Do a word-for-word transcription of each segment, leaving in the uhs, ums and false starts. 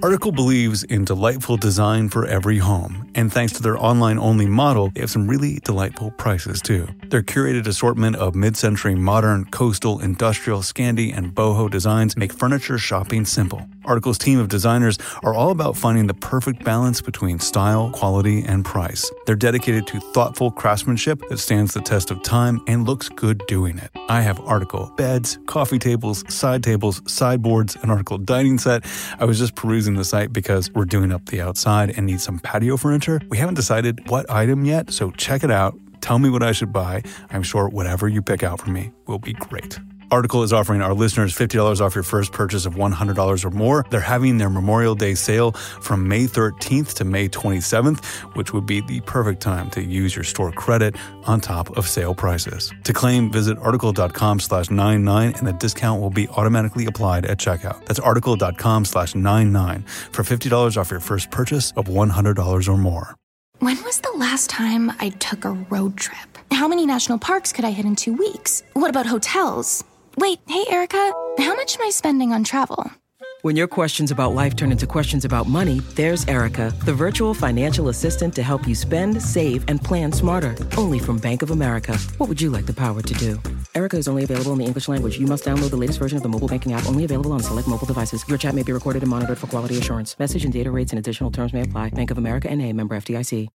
Article believes in delightful design for every home, and thanks to their online-only model, they have some really delightful prices too. Their curated assortment of mid-century modern, coastal, industrial, Scandi, and boho designs make furniture shopping simple. Article's team of designers are all about finding the perfect balance between style, quality, and price. They're dedicated to thoughtful craftsmanship that stands the test of time and looks good doing it. I have Article beds, coffee tables, side tables, sideboards, an Article dining set. I was just perusing the site because we're doing up the outside and need some patio furniture. We haven't decided what item yet, so check it out. Tell me what I should buy. I'm sure whatever you pick out for me will be great. Article is offering our listeners fifty dollars off your first purchase of one hundred dollars or more. They're having their Memorial Day sale from May thirteenth to May twenty-seventh, which would be the perfect time to use your store credit on top of sale prices. To claim, visit article.com slash 99 and the discount will be automatically applied at checkout. That's article.com slash 99 for fifty dollars off your first purchase of one hundred dollars or more. When was the last time I took a road trip? How many national parks could I hit in two weeks? What about hotels? Wait, hey, Erica, how much am I spending on travel? When your questions about life turn into questions about money, there's Erica, the virtual financial assistant to help you spend, save, and plan smarter. Only from Bank of America. What would you like the power to do? Erica is only available in the English language. You must download the latest version of the mobile banking app, only available on select mobile devices. Your chat may be recorded and monitored for quality assurance. Message and data rates and additional terms may apply. Bank of America N A, member F D I C.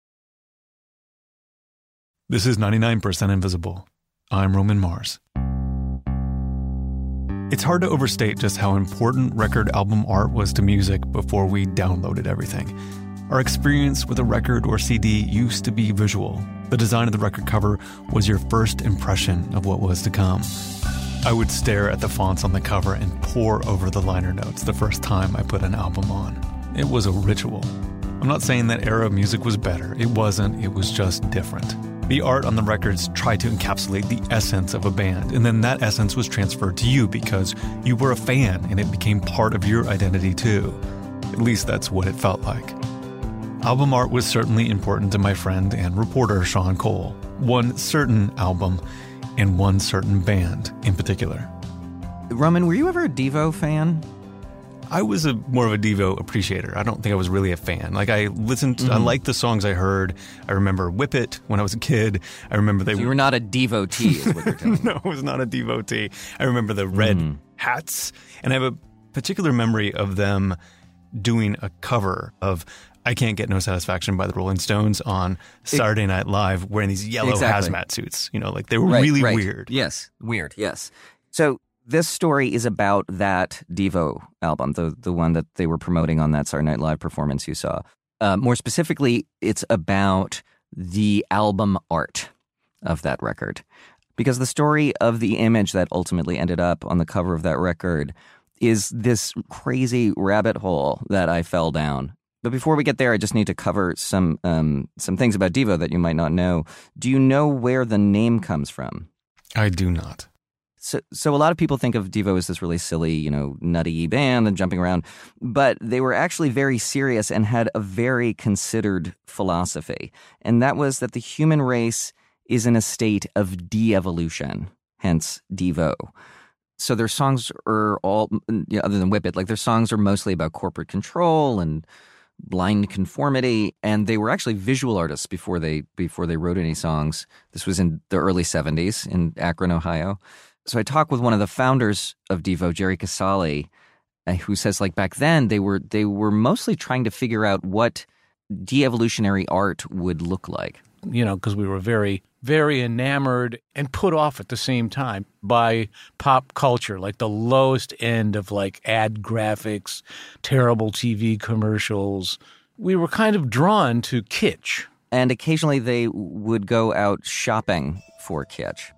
This is ninety-nine percent Invisible. I'm Roman Mars. It's hard to overstate just how important record album art was to music before we downloaded everything. Our experience with a record or C D used to be visual. The design of the record cover was your first impression of what was to come. I would stare at the fonts on the cover and pore over the liner notes the first time I put an album on. It was a ritual. I'm not saying that era of music was better. It wasn't. It was just different. The art on the records tried to encapsulate the essence of a band, and then that essence was transferred to you because you were a fan and it became part of your identity too. At least that's what it felt like. Album art was certainly important to my friend and reporter Sean Cole. One certain album and one certain band in particular. Roman, were you ever a Devo fan? I was a more of a Devo appreciator. I don't think I was really a fan. Like I listened, to, mm-hmm. I liked the songs I heard. I remember Whip It when I was a kid. I remember they. So you were not a devotee, is what you're telling me. No, I was not a devotee. I remember the red mm-hmm. hats, and I have a particular memory of them doing a cover of "I Can't Get No Satisfaction" by the Rolling Stones on Saturday it, Night Live, wearing these yellow exactly. hazmat suits. You know, like they were right, really right. weird. Yes, weird. Yes. So. This story is about that Devo album, the the one that they were promoting on that Saturday Night Live performance you saw. Uh, more specifically, it's about the album art of that record. Because the story of the image that ultimately ended up on the cover of that record is this crazy rabbit hole that I fell down. But before we get there, I just need to cover some um, some things about Devo that you might not know. Do you know where the name comes from? I do not. So, so a lot of people think of Devo as this really silly, you know, nutty band and jumping around, but they were actually very serious and had a very considered philosophy. And that was that the human race is in a state of de-evolution, hence Devo. So their songs are all, you know, other than Whip It, like their songs are mostly about corporate control and blind conformity, and they were actually visual artists before they before they wrote any songs. This was in the early seventies in Akron, Ohio. So I talked with one of the founders of Devo, Jerry Casale, uh, who says like back then they were they were mostly trying to figure out what de-evolutionary art would look like. You know, because we were very, very enamored and put off at the same time by pop culture, like the lowest end of like ad graphics, terrible T V commercials. We were kind of drawn to kitsch. And occasionally they would go out shopping for kitsch.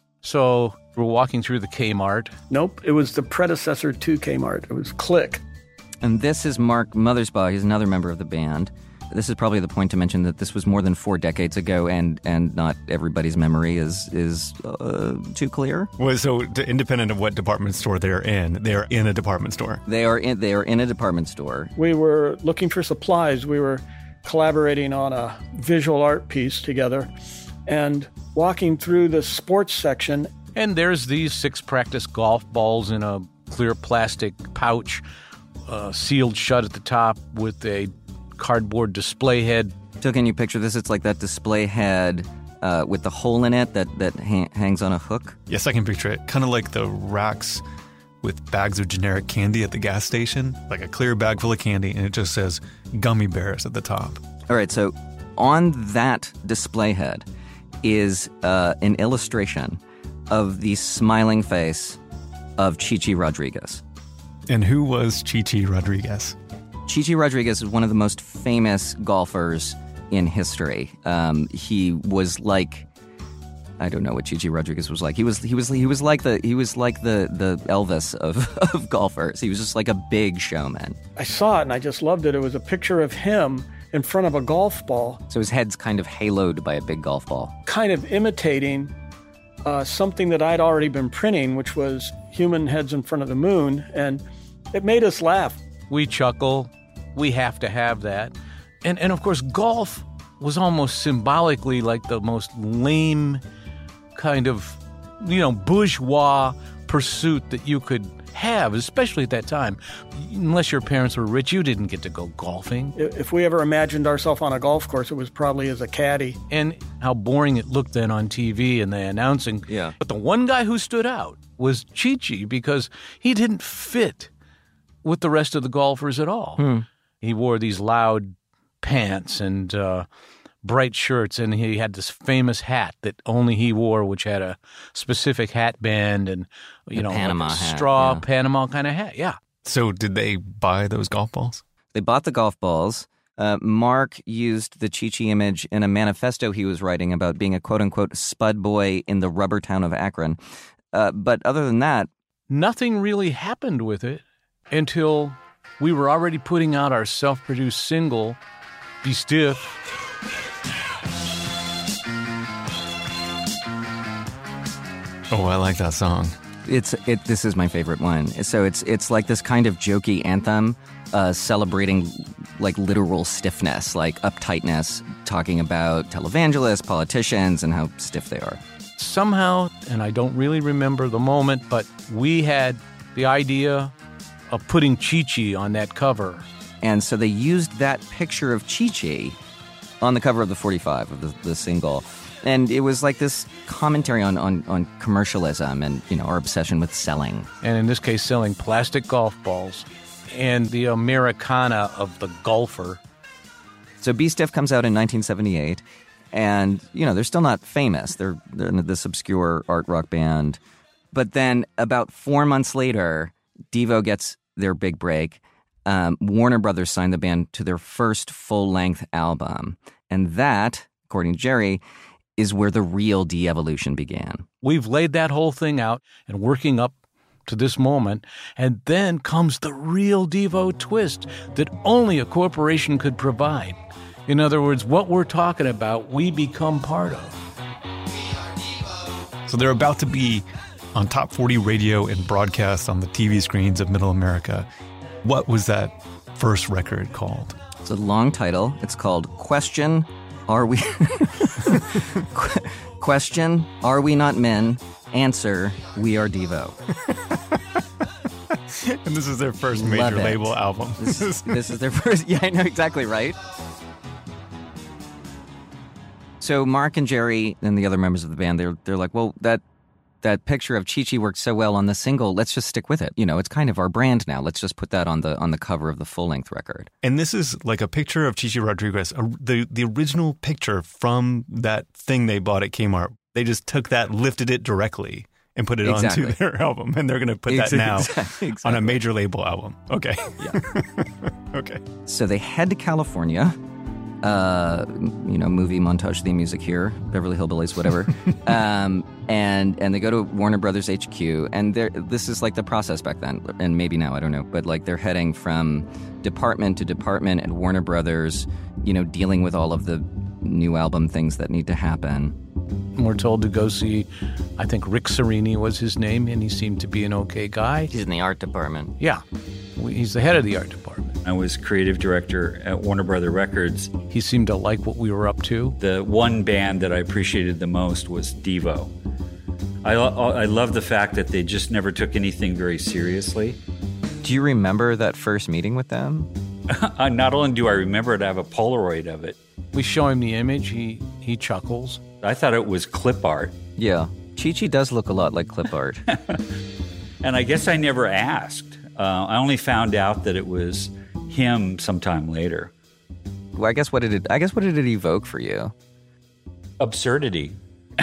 So we're walking through the Kmart. Nope, it was the predecessor to Kmart. It was Click. And this is Mark Mothersbaugh. He's another member of the band. This is probably the point to mention that this was more than four decades ago, and and not everybody's memory is is uh, too clear. Well, so independent of what department store they're in, they're in a department store. They are in they are in a department store. We were looking for supplies. We were collaborating on a visual art piece together, and walking through the sports section. And there's these six practice golf balls in a clear plastic pouch. uh, sealed shut at the top with a cardboard display head. So can you picture this? It's like that display head uh, with the hole in it that, that ha- hangs on a hook? Yes, I can picture it. Kind of like the racks with bags of generic candy at the gas station, like a clear bag full of candy, and it just says gummy bears at the top. All right, so on that display head is uh, an illustration of the smiling face of Chichi Rodriguez. And who was Chichi Rodriguez? Chichi Rodriguez is one of the most famous golfers in history. Um, he was like... I don't know what Chichi Rodriguez was like. He was he was he was like the he was like the the Elvis of, of golfers. He was just like a big showman. I saw it and I just loved it. It was a picture of him in front of a golf ball. So his head's kind of haloed by a big golf ball. Kind of imitating uh, something that I'd already been printing, which was human heads in front of the moon, and it made us laugh. We chuckle. We have to have that. And and of course, golf was almost symbolically like the most lame kind of, you know, bourgeois pursuit that you could have, especially at that time. Unless your parents were rich, you didn't get to go golfing. If we ever imagined ourselves on a golf course, it was probably as a caddy. And how boring it looked then on T V and the announcing. Yeah. But the one guy who stood out was Chichi because he didn't fit with the rest of the golfers at all. Hmm. He wore these loud pants and uh, bright shirts, and he had this famous hat that only he wore, which had a specific hat band and, you A know, Panama like a hat, straw yeah. Panama kind of hat. Yeah. So did they buy those golf balls? They bought the golf balls. Uh, Mark used the Chichi image in a manifesto he was writing about being a quote-unquote spud boy in the rubber town of Akron. Uh, but other than that... Nothing really happened with it until we were already putting out our self-produced single, Be Stiff. Oh, I like that song. It's it. This is my favorite one. So it's it's like this kind of jokey anthem, uh, celebrating like literal stiffness, like uptightness, talking about televangelists, politicians, and how stiff they are. Somehow, and I don't really remember the moment, but we had the idea of putting Chichi on that cover. And so they used that picture of Chichi on the cover of the forty-five of the, the single. And it was like this commentary on, on, on commercialism and, you know, our obsession with selling. And in this case, selling plastic golf balls and the Americana of the golfer. So Be Stiff comes out in nineteen seventy-eight, and, you know, they're still not famous. They're, they're in this obscure art rock band. But then about four months later, Devo gets their big break. Um, Warner Brothers signed the band to their first full-length album. And that, according to Jerry, is where the real de-evolution began. We've laid that whole thing out and working up to this moment, and then comes the real Devo twist that only a corporation could provide. In other words, what we're talking about, we become part of. So they're about to be on top forty radio and broadcast on the T V screens of Middle America. What was that first record called? It's a long title. It's called Question, Are We... Question, Are We Not Men? Answer, We Are Devo. And this is their first Love major it. label album. This is, this is their first... Yeah, I know exactly right. So Mark and Jerry and the other members of the band, they're they're like, well, that that picture of Chichi worked so well on the single. Let's just stick with it. You know, it's kind of our brand now. Let's just put that on the on the cover of the full length record. And this is like a picture of Chichi Rodriguez, a, the the original picture from that thing they bought at Kmart. They just took that, lifted it directly, and put it Exactly. onto their album. And they're going to put that Exactly. now Exactly. on a major label album. Okay. Yeah. Okay. So they head to California. Uh, you know, movie montage theme music here, Beverly Hillbillies, whatever. um, and and they go to Warner Brothers H Q, and they're, this is like the process back then, and maybe now, I don't know, but like they're heading from department to department at Warner Brothers, you know, dealing with all of the new album things that need to happen. We're told to go see, I think Rick Serini was his name, and he seemed to be an okay guy. He's in the art department. Yeah, he's the head of the art department. I was creative director at Warner Brother Records. He seemed to like what we were up to. The one band that I appreciated the most was Devo. I, I love the fact that they just never took anything very seriously. Do you remember that first meeting with them? uh, not only do I remember it, I have a Polaroid of it. We show him the image. He he chuckles. I thought it was clip art. Yeah. Chi-Chi does look a lot like clip art. And I guess I never asked. Uh, I only found out that it was him sometime later. Well, I guess what did it I guess what did it evoke for you? Absurdity.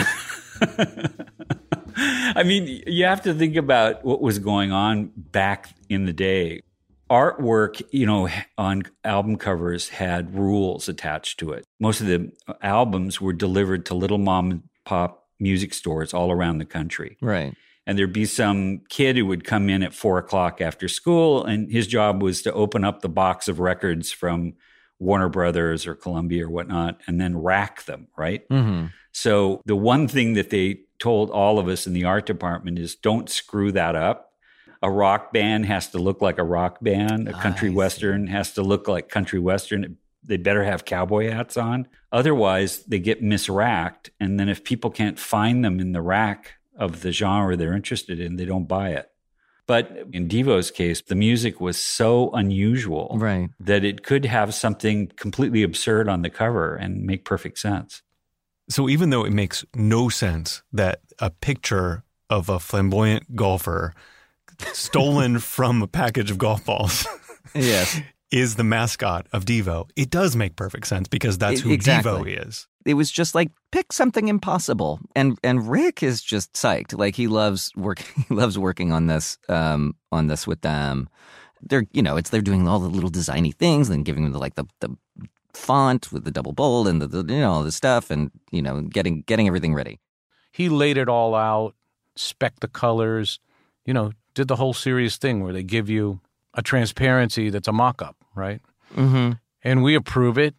I mean, you have to think about what was going on back in the day. Artwork, you know, on album covers had rules attached to it. Most of the albums were delivered to little mom and pop music stores all around the country. Right. And there'd be some kid who would come in at four o'clock after school, and his job was to open up the box of records from Warner Brothers or Columbia or whatnot, and then rack them, right? Mm-hmm. So the one thing that they told all of us in the art department is don't screw that up. A rock band has to look like a rock band. A country I western see. has to look like country western. They better have cowboy hats on. Otherwise, they get misracked. And then if people can't find them in the rack of the genre they're interested in, they don't buy it. But in Devo's case, the music was so unusual right. that it could have something completely absurd on the cover and make perfect sense. So even though it makes no sense that a picture of a flamboyant golfer stolen from a package of golf balls yes. is the mascot of Devo, it does make perfect sense because that's who exactly. Devo is. It was just like, pick something impossible. And and Rick is just psyched. Like he loves work he loves working on this um on this with them. They're you know, it's they're doing all the little designy things and giving them the, like the the font with the double bold and the, the you know all the stuff and you know getting getting everything ready. He laid it all out, spec the colors, you know, did the whole serious thing where they give you a transparency that's a mock-up, right? Mm-hmm. And we approve it.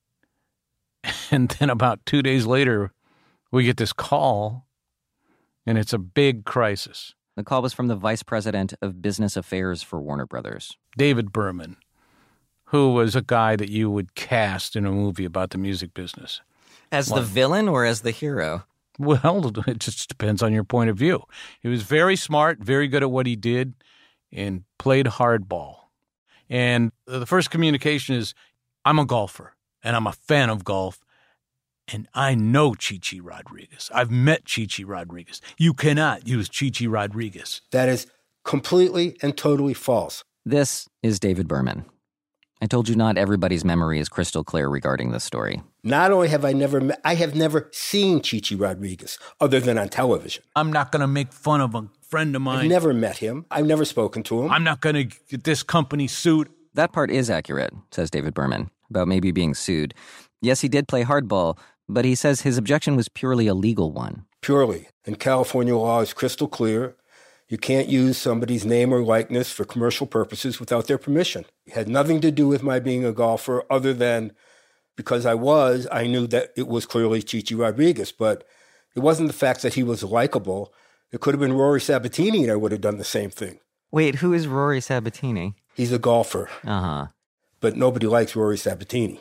And then about two days later, we get this call, and it's a big crisis. The call was from the vice president of business affairs for Warner Brothers, David Berman, who was a guy that you would cast in a movie about the music business. As well, the villain or as the hero? Well, it just depends on your point of view. He was very smart, very good at what he did, and played hardball. And the first communication is, I'm a golfer, and I'm a fan of golf, and I know Chi-Chi Rodriguez. I've met Chi-Chi Rodriguez. You cannot use Chi-Chi Rodriguez. That is completely and totally false. This is David Berman. I told you not everybody's memory is crystal clear regarding this story. Not only have I never met, I have never seen Chi-Chi Rodriguez other than on television. I'm not going to make fun of a friend of mine. I've never met him. I've never spoken to him. I'm not going to get this company sued. That part is accurate, says David Berman, about maybe being sued. Yes, he did play hardball, but he says his objection was purely a legal one. Purely. And California law is crystal clear. You can't use somebody's name or likeness for commercial purposes without their permission. It had nothing to do with my being a golfer other than because I was, I knew that it was clearly Chi-Chi Rodriguez, but it wasn't the fact that he was likable. It could have been Rory Sabatini and I would have done the same thing. Wait, who is Rory Sabatini? He's a golfer. Uh-huh. But nobody likes Rory Sabatini.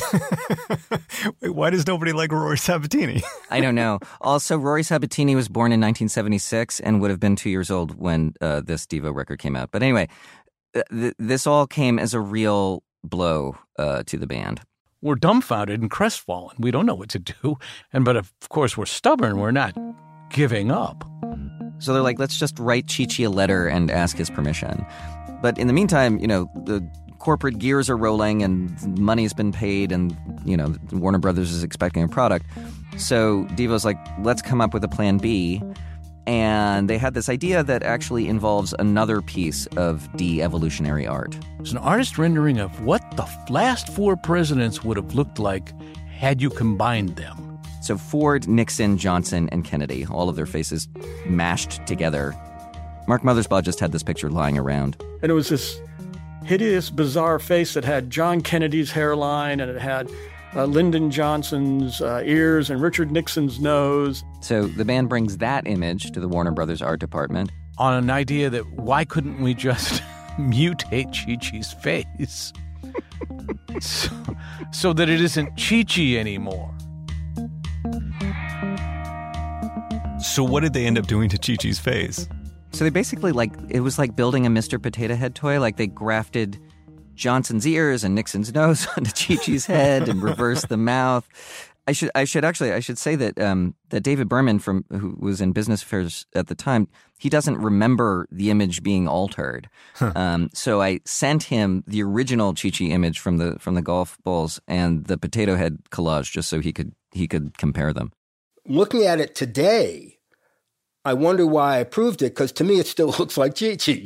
Wait, why does nobody like Rory Sabatini? I don't know. Also, Rory Sabatini was born in nineteen seventy-six and would have been two years old when uh, this Devo record came out. But anyway, th- this all came as a real blow uh, to the band. We're dumbfounded and crestfallen. We don't know what to do. And but of course, we're stubborn. We're not giving up. So they're like, let's just write Chi-Chi a letter and ask his permission. But in the meantime, you know, the corporate gears are rolling and money's been paid and, you know, Warner Brothers is expecting a product. So Devo's like, let's come up with a plan B. And they had this idea that actually involves another piece of de-evolutionary art. It's an artist rendering of what the last four presidents would have looked like had you combined them. So Ford, Nixon, Johnson, and Kennedy, all of their faces mashed together. Mark Mothersbaugh just had this picture lying around. And it was this hideous, bizarre face that had John Kennedy's hairline, and it had uh, Lyndon Johnson's uh, ears and Richard Nixon's nose. So the band brings that image to the Warner Brothers art department. On an idea that why couldn't we just mutate Chi-Chi's face so, so that it isn't Chi-Chi anymore. So what did they end up doing to Chi-Chi's face? So they basically, like, it was like building a Mister Potato Head toy. Like, they grafted Johnson's ears and Nixon's nose onto Chi-Chi's head and reversed the mouth. I should I should actually I should say that um, that David Berman, from who was in business affairs at the time, he doesn't remember the image being altered. Huh. Um, so I sent him the original Chi-Chi image from the from the golf balls and the potato head collage just so he could he could compare them. Looking at it today, I wonder why I approved it, because to me it still looks like Chi-Chi.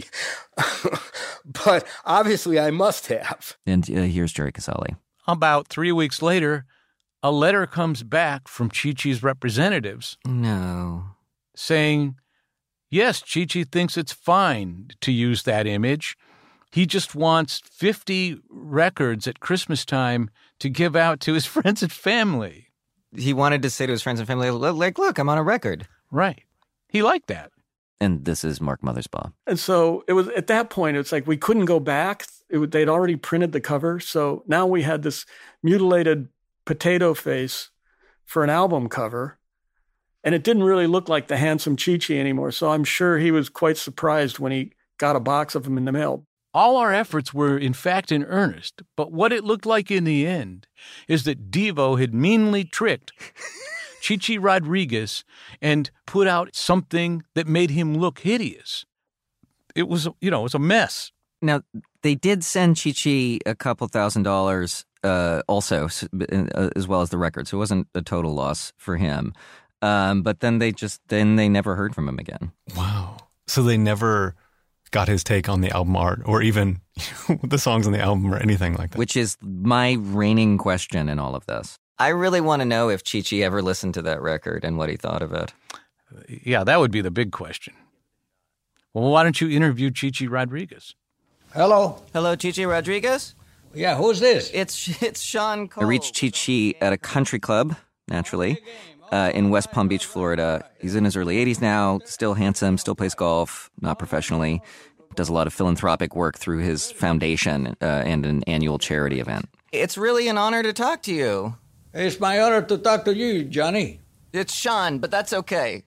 But obviously I must have. And uh, here's Jerry Casale. About three weeks later, a letter comes back from Chi-Chi's representatives. No. Saying, yes, Chi-Chi thinks it's fine to use that image. He just wants fifty records at Christmas time to give out to his friends and family. He wanted to say to his friends and family, like, look, I'm on a record. Right. He liked that. And this is Mark Mothersbaugh. And so it was at that point, it's like we couldn't go back. It, they'd already printed the cover. So now we had this mutilated potato face for an album cover. And it didn't really look like the handsome Chi-Chi anymore. So I'm sure he was quite surprised when he got a box of them in the mail. All our efforts were, in fact, in earnest. But what it looked like in the end is that Devo had meanly tricked Chi-Chi Rodriguez and put out something that made him look hideous. It was, you know, it was a mess. Now, they did send Chi-Chi a couple thousand dollars uh, also, uh, as well as the record. So it wasn't a total loss for him. Um, but then they just, then they never heard from him again. Wow. So they never got his take on the album art or even the songs on the album or anything like that. Which is my reigning question in all of this. I really want to know if Chi-Chi ever listened to that record and what he thought of it. Yeah, that would be the big question. Well, why don't you interview Chi-Chi Rodriguez? Hello. Hello, Chi-Chi Rodriguez? Yeah, who's this? It's it's Sean Cole. I reached Chi-Chi at a country club, naturally, uh, in West Palm Beach, Florida. He's in his early eighties now, still handsome, still plays golf, not professionally. Does a lot of philanthropic work through his foundation uh, and an annual charity event. It's really an honor to talk to you. It's my honor to talk to you, Johnny. It's Sean, but that's okay.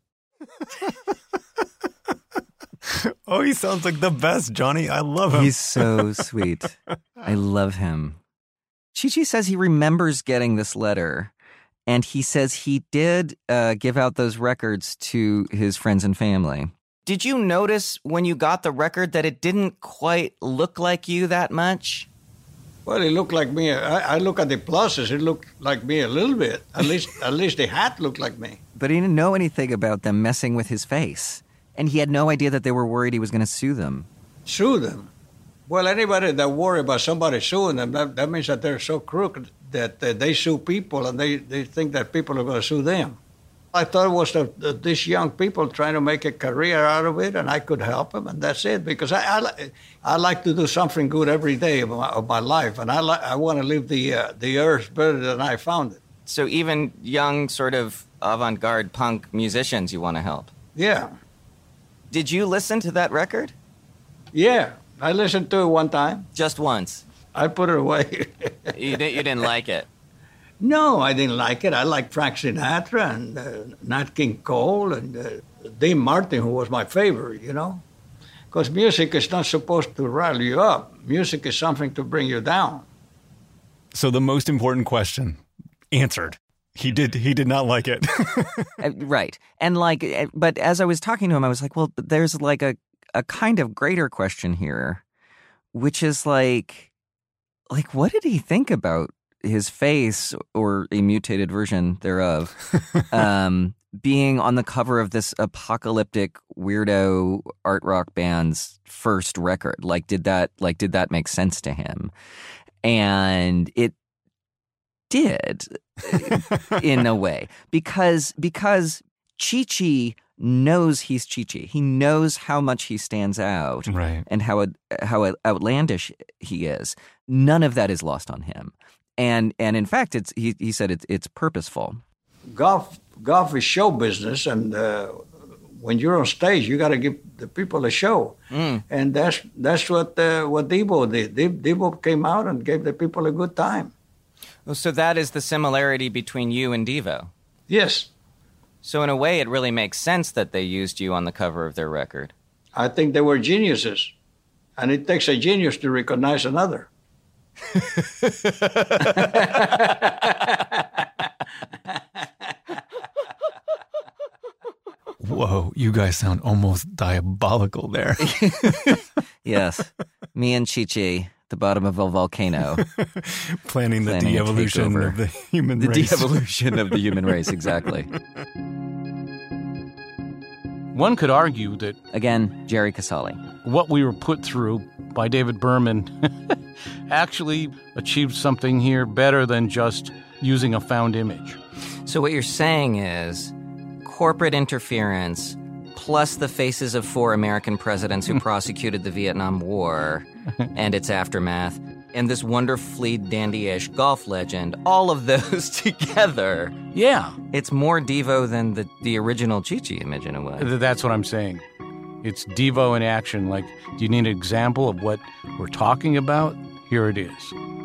Oh, he sounds like the best, Johnny. I love him. He's so sweet. I love him. Chi-Chi says he remembers getting this letter, and he says he did uh, give out those records to his friends and family. Did you notice when you got the record that it didn't quite look like you that much? Well, it looked like me. I, I look at the pluses. It looked like me a little bit. At least, at least the hat looked like me. But he didn't know anything about them messing with his face. And he had no idea that they were worried he was going to sue them. Sue them? Well, anybody that worry about somebody suing them, that, that means that they're so crooked that uh, they sue people and they, they think that people are going to sue them. I thought it was the, the, these young people trying to make a career out of it, and I could help them, and that's it. Because I I, I like to do something good every day of my, of my life, and I li- I want to leave the uh, the earth better than I found it. So even young, sort of avant-garde punk musicians you want to help? Yeah. Did you listen to that record? Yeah, I listened to it one time. Just once? I put it away. you, didn't, you didn't like it? No, I didn't like it. I liked Frank Sinatra and uh, Nat King Cole and uh, Dean Martin, who was my favorite, you know. Because music is not supposed to rile you up. Music is something to bring you down. So the most important question answered. He did. He did not like it. uh, right. And like, but as I was talking to him, I was like, well, there's like a, a kind of greater question here, which is like, like, what did he think about his face or a mutated version thereof um, being on the cover of this apocalyptic weirdo art rock band's first record? Like, did that, like, did that make sense to him? And it did in a way, because, because Chi-Chi knows he's Chi-Chi. He knows how much he stands out, right, and how, how outlandish he is. None of that is lost on him. And and in fact, it's he, he said it's it's purposeful. Golf golf is show business, and uh, when you're on stage, you got to give the people a show, mm. and that's that's what uh, what Devo did. Devo came out and gave the people a good time. Well, so that is the similarity between you and Devo. Yes. So in a way, it really makes sense that they used you on the cover of their record. I think they were geniuses. And it takes a genius to recognize another. Whoa, you guys sound almost diabolical there. Yes. Me and Chi-Chi, the bottom of a volcano. Planning the Planning a de-evolution takeover. of the human The race. de-evolution of the human race, exactly. One could argue that Again, Jerry Casale. what we were put through by David Berman actually achieved something here better than just using a found image. So what you're saying is corporate interference plus the faces of four American presidents who prosecuted the Vietnam War and its aftermath, and this wonderfully dandy-ish golf legend, all of those together. Yeah, It's more Devo than the, the original Chi-Chi image in a way. th- that's what I'm saying. It's Devo in action. Like, do you need an example of what we're talking about? Here it is.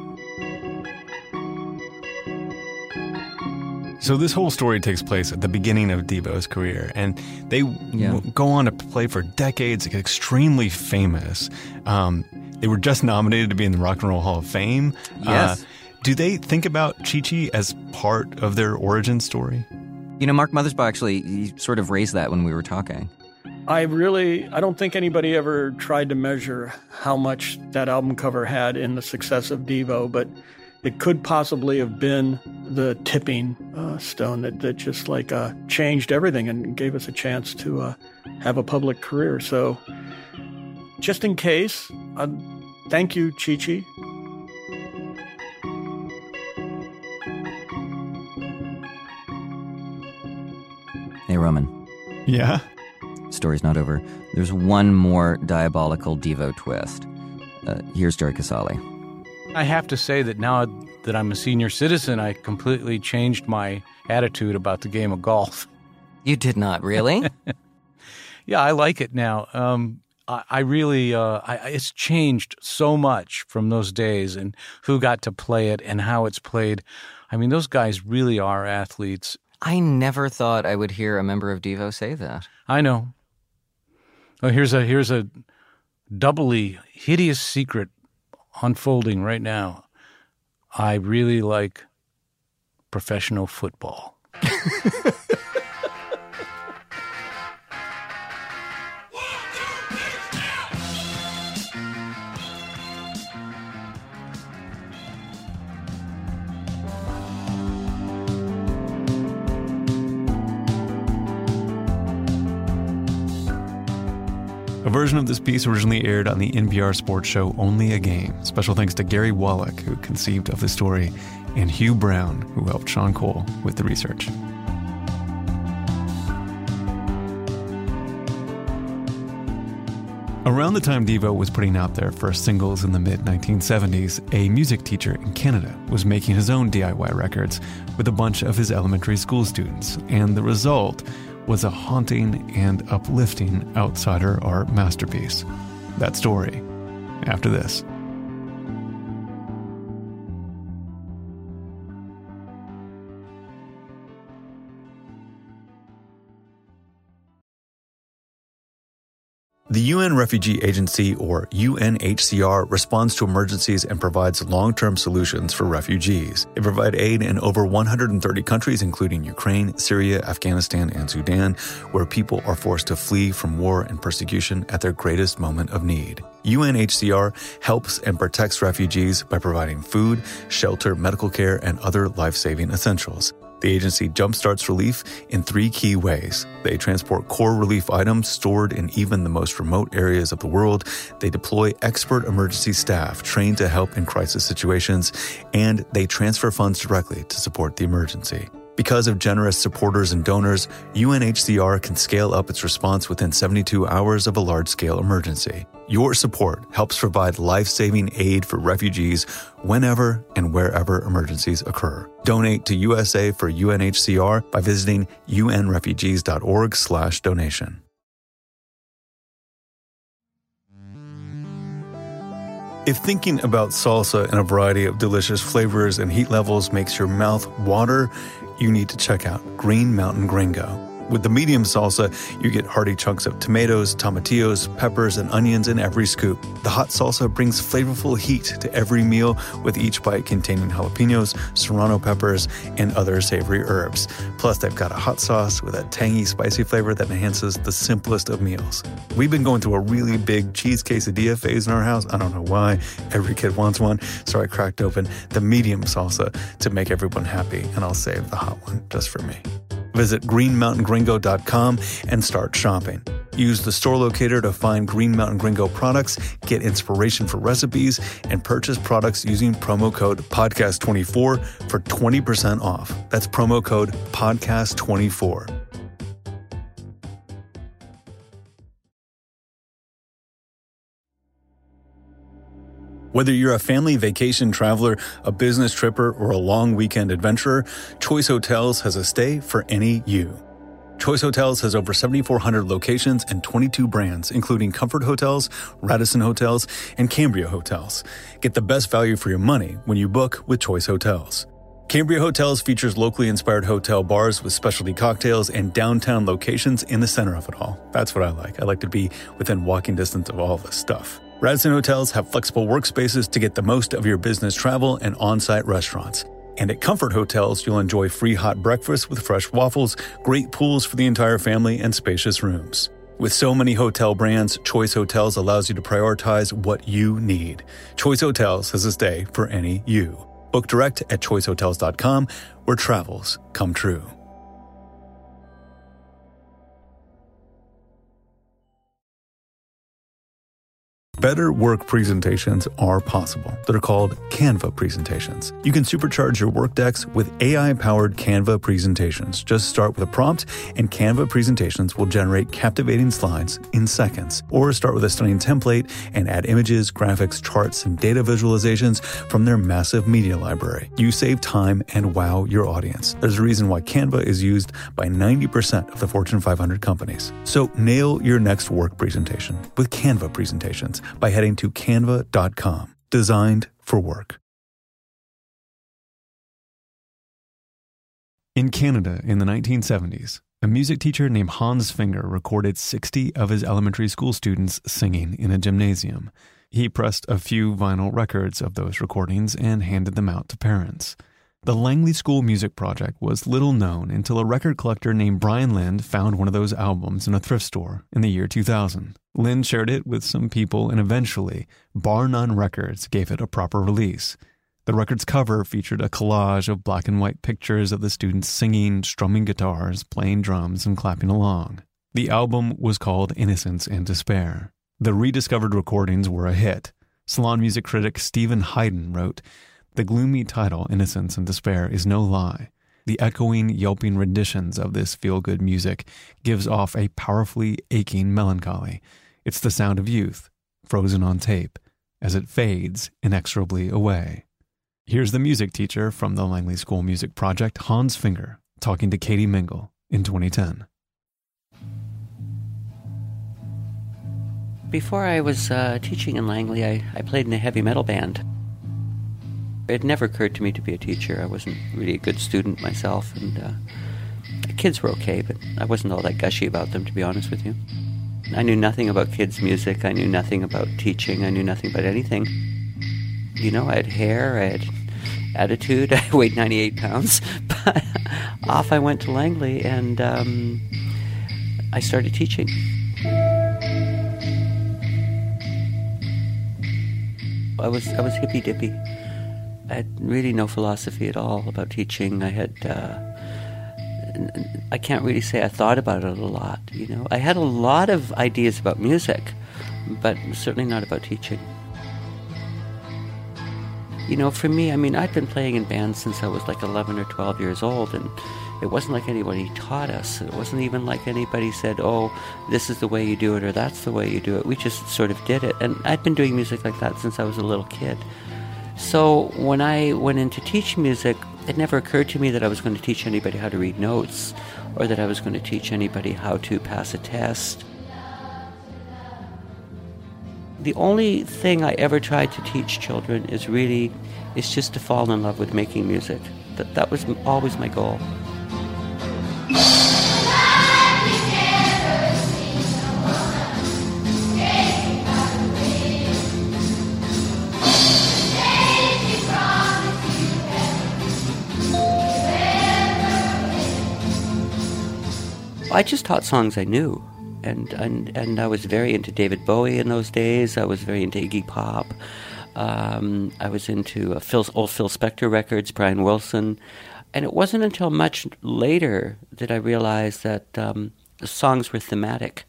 So this whole story takes place at the beginning of Devo's career, and they Yeah. w- go on to play for decades, extremely famous. Um, they were just nominated to be in the Rock and Roll Hall of Fame. Yes. Uh, do they think about Chi-Chi as part of their origin story? You know, Mark Mothersbaugh actually he sort of raised that when we were talking. I really, I don't think anybody ever tried to measure how much that album cover had in the success of Devo, but it could possibly have been the tipping uh, stone that, that just like uh, changed everything and gave us a chance to uh, have a public career. So just in case, uh, thank you, Chi-Chi. Hey, Roman. Yeah. Story's not over. There's one more diabolical Devo twist. Uh, here's Jerry Casale. I have to say that now that I'm a senior citizen, I completely changed my attitude about the game of golf. You did not, really? Yeah, I like it now. Um, I, I really, uh, I, it's changed so much from those days and who got to play it and how it's played. I mean, those guys really are athletes. I never thought I would hear a member of Devo say that. I know. Oh, here's a here's a doubly hideous secret unfolding right now. I really like professional football. A version of this piece originally aired on the N P R sports show Only a Game. Special thanks to Gary Wallach, who conceived of the story, and Hugh Brown, who helped Sean Cole with the research. Around the time Devo was putting out their first singles in the mid nineteen seventies, a music teacher in Canada was making his own D I Y records with a bunch of his elementary school students, and the result was a haunting and uplifting outsider art masterpiece. That story, after this. The U N Refugee Agency, or U N H C R, responds to emergencies and provides long-term solutions for refugees. They provide aid in over one hundred thirty countries, including Ukraine, Syria, Afghanistan, and Sudan, where people are forced to flee from war and persecution at their greatest moment of need. U N H C R helps and protects refugees by providing food, shelter, medical care, and other life-saving essentials. The agency jumpstarts relief in three key ways. They transport core relief items stored in even the most remote areas of the world. They deploy expert emergency staff trained to help in crisis situations. And they transfer funds directly to support the emergency. Because of generous supporters and donors, U N H C R can scale up its response within seventy-two hours of a large-scale emergency. Your support helps provide life-saving aid for refugees whenever and wherever emergencies occur. Donate to U S A for U N H C R by visiting unrefugees.org slash donation. If thinking about salsa and a variety of delicious flavors and heat levels makes your mouth water, you need to check out Green Mountain Gringo. With the medium salsa, you get hearty chunks of tomatoes, tomatillos, peppers, and onions in every scoop. The hot salsa brings flavorful heat to every meal, with each bite containing jalapenos, serrano peppers, and other savory herbs. Plus, they've got a hot sauce with a tangy, spicy flavor that enhances the simplest of meals. We've been going through a really big cheese quesadilla phase in our house. I don't know why. Every kid wants one, so I cracked open the medium salsa to make everyone happy, and I'll save the hot one just for me. Visit green mountain gringo dot com and start shopping. Use the store locator to find Green Mountain Gringo products, get inspiration for recipes, and purchase products using promo code podcast twenty-four for twenty percent off. That's promo code podcast twenty-four. Whether you're a family vacation traveler, a business tripper, or a long weekend adventurer, Choice Hotels has a stay for any you. Choice Hotels has over seventy-four hundred locations and twenty-two brands, including Comfort Hotels, Radisson Hotels, and Cambria Hotels. Get the best value for your money when you book with Choice Hotels. Cambria Hotels features locally inspired hotel bars with specialty cocktails and downtown locations in the center of it all. That's what I like. I like to be within walking distance of all this stuff. Radisson Hotels have flexible workspaces to get the most of your business travel and on-site restaurants. And at Comfort Hotels, you'll enjoy free hot breakfast with fresh waffles, great pools for the entire family, and spacious rooms. With so many hotel brands, Choice Hotels allows you to prioritize what you need. Choice Hotels has a stay for any you. Book direct at choice hotels dot com, where travels come true. Better work presentations are possible. They're called Canva presentations. You can supercharge your work decks with A I-powered Canva presentations. Just start with a prompt, and Canva presentations will generate captivating slides in seconds. Or start with a stunning template and add images, graphics, charts, and data visualizations from their massive media library. You save time and wow your audience. There's a reason why Canva is used by ninety percent of the Fortune five hundred companies. So nail your next work presentation with Canva presentations by heading to canva dot com. Designed for work. In Canada in the nineteen seventies, a music teacher named Hans Finger recorded sixty of his elementary school students singing in a gymnasium. He pressed a few vinyl records of those recordings and handed them out to parents. The Langley School Music Project was little known until a record collector named Brian Lind found one of those albums in a thrift store in the year two thousand. Lind shared it with some people, and eventually, Bar None Records gave it a proper release. The record's cover featured a collage of black and white pictures of the students singing, strumming guitars, playing drums, and clapping along. The album was called Innocence and Despair. The rediscovered recordings were a hit. Salon music critic Stephen Hayden wrote, "The gloomy title, Innocence and Despair, is no lie. The echoing, yelping renditions of this feel-good music gives off a powerfully aching melancholy. It's the sound of youth, frozen on tape, as it fades inexorably away." Here's the music teacher from the Langley School Music Project, Hans Finger, talking to Katie Mingle in twenty ten. Before I was uh, teaching in Langley, I, I played in a heavy metal band. It never occurred to me to be a teacher. I wasn't really a good student myself, and uh, the kids were okay, but I wasn't all that gushy about them, to be honest with you. I knew nothing about kids' music. I knew nothing about teaching. I knew nothing about anything. You know, I had hair, I had attitude, I weighed ninety-eight pounds, but off I went to Langley, and um, I started teaching. I was I was hippy-dippy. I had really no philosophy at all about teaching. I had, uh, I can't really say I thought about it a lot, you know. I had a lot of ideas about music, but certainly not about teaching. You know, for me, I mean, I'd been playing in bands since I was like eleven or twelve years old, and it wasn't like anybody taught us. It wasn't even like anybody said, oh, this is the way you do it, or that's the way you do it. We just sort of did it. And I'd been doing music like that since I was a little kid. So when I went in to teach music, it never occurred to me that I was going to teach anybody how to read notes, or that I was going to teach anybody how to pass a test. The only thing I ever tried to teach children is really, is just to fall in love with making music. That, that was always my goal. I just taught songs I knew. And, and and I was very into David Bowie in those days. I was very into Iggy Pop. Um, I was into uh, Phil, old Phil Spector records, Brian Wilson. And it wasn't until much later that I realized that um, the songs were thematic.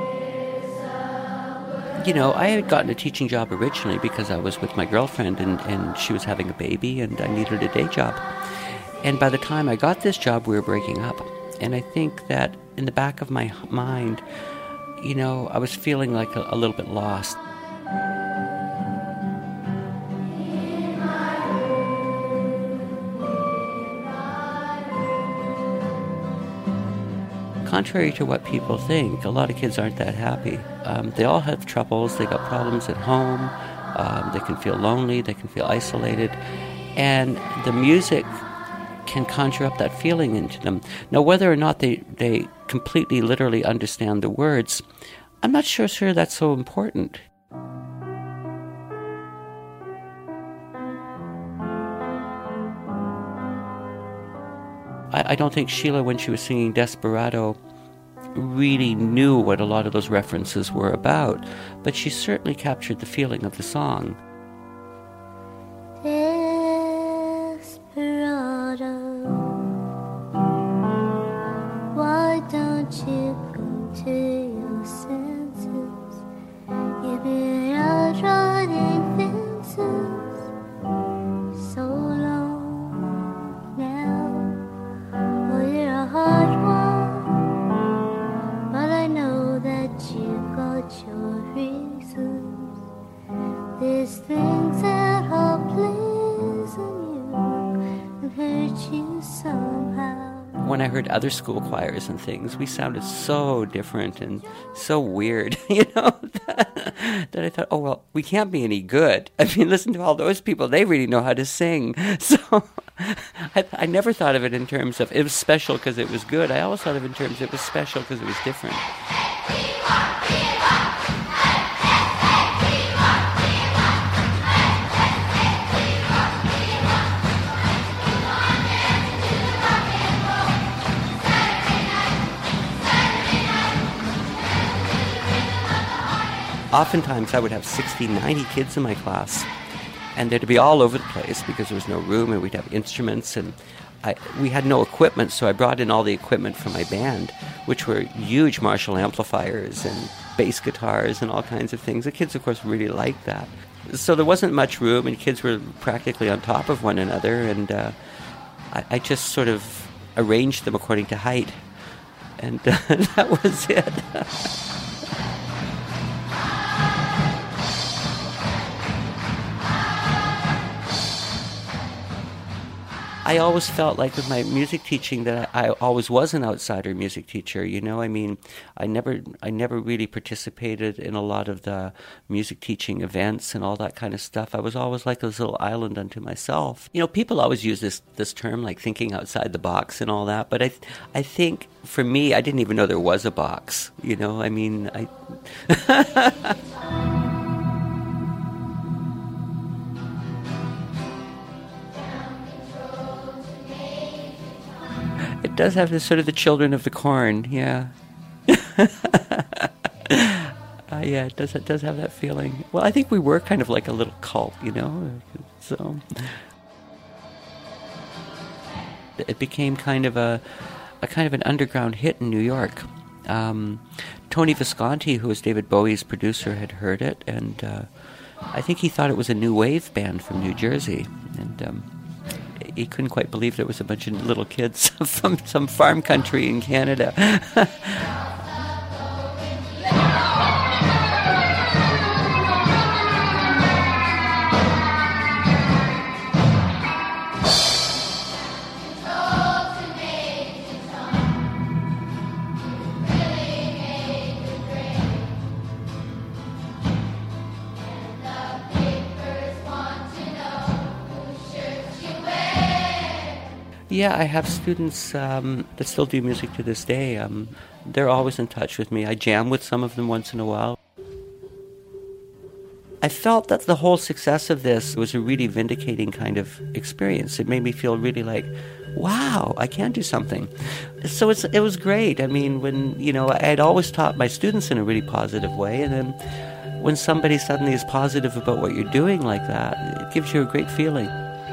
You know, I had gotten a teaching job originally because I was with my girlfriend and, and she was having a baby and I needed a day job. And by the time I got this job, we were breaking up. And I think that in the back of my mind, you know, I was feeling like a, a little bit lost. Contrary to what people think, a lot of kids aren't that happy. Um, they all have troubles. They got problems at home. Um, they can feel lonely. They can feel isolated. And the music can conjure up that feeling into them. Now, whether or not they, they completely, literally understand the words, I'm not sure, sure that's so important. I, I don't think Sheila, when she was singing Desperado, really knew what a lot of those references were about, but she certainly captured the feeling of the song. Why don't you come to your senses? You've been out running fences so long now. Oh, you're a hard one, but I know that you got your reasons. There's things that are pleasing you and hurt you somehow. When I heard other school choirs and things, we sounded so different and so weird, you know, that, that I thought, oh, well, we can't be any good. I mean, listen to all those people. They really know how to sing. So I, I never thought of it in terms of it was special because it was good. I always thought of it in terms of it was special because it was different. Oftentimes I would have sixty, ninety kids in my class, and they'd be all over the place because there was no room, and we'd have instruments, and I, we had no equipment, so I brought in all the equipment for my band, which were huge Marshall amplifiers and bass guitars and all kinds of things. The kids, of course, really liked that. So there wasn't much room, and kids were practically on top of one another, and uh, I, I just sort of arranged them according to height, and uh, that was it. I always felt like with my music teaching that I, I always was an outsider music teacher, you know? I mean, I never I never really participated in a lot of the music teaching events and all that kind of stuff. I was always like this little island unto myself. You know, people always use this, this term, like thinking outside the box and all that, but I I think for me, I didn't even know there was a box, you know? I mean, I... It does have this sort of the children of the corn, yeah. uh, yeah, it does, it does have that feeling. Well, I think we were kind of like a little cult, you know? So it became kind of a, a kind of an underground hit in New York. Um, Tony Visconti, who was David Bowie's producer, had heard it, and uh, I think he thought it was a new wave band from New Jersey, and um, he couldn't quite believe there was a bunch of little kids from some farm country in Canada. Yeah, I have students um, that still do music to this day. Um, they're always in touch with me. I jam with some of them once in a while. I felt that the whole success of this was a really vindicating kind of experience. It made me feel really like, wow, I can do something. So it's it was great. I mean, when, you know, I had always taught my students in a really positive way, and then when somebody suddenly is positive about what you're doing like that, it gives you a great feeling.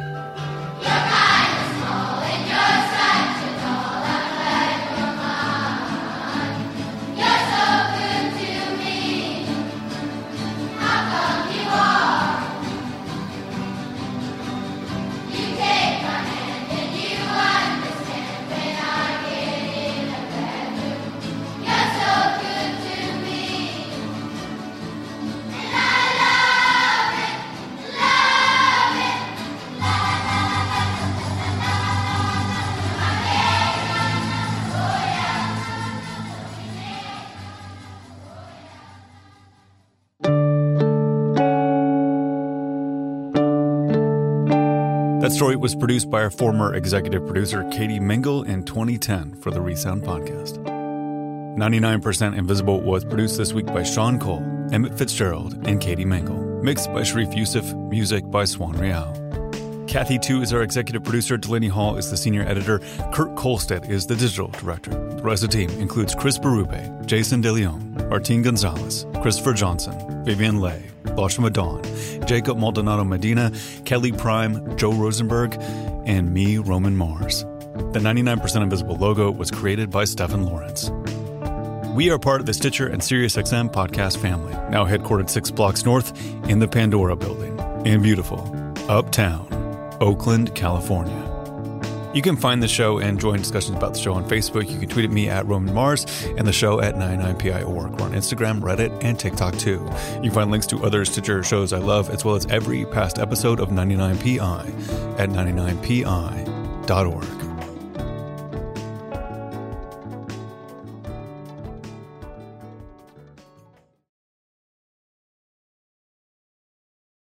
That story was produced by our former executive producer, Katie Mingle, in twenty ten for the Resound podcast. ninety-nine percent Invisible was produced this week by Sean Cole, Emmett Fitzgerald, and Katie Mingle. Mixed by Sharif Yusuf, music by Swan Real. Kathy Tu is our executive producer, Delaney Hall is the senior editor, Kurt Kolstedt is the digital director. The rest of the team includes Chris Berube, Jason DeLeon, Martin Gonzalez, Christopher Johnson, Vivian Leigh, Lashma Dawn, Jacob Maldonado Medina, Kelly Prime, Joe Rosenberg, and me, Roman Mars. The ninety-nine percent Invisible logo was created by Stephen Lawrence. We are part of the Stitcher and SiriusXM podcast family, now headquartered six blocks north in the Pandora building in beautiful Uptown, Oakland, California. You can find the show and join discussions about the show on Facebook. You can tweet at me at Roman Mars and the show at ninety-nine P I org. We're on Instagram, Reddit, and TikTok too. You can find links to other Stitcher shows I love, as well as every past episode of ninety-nine P I at ninety-nine P I dot org.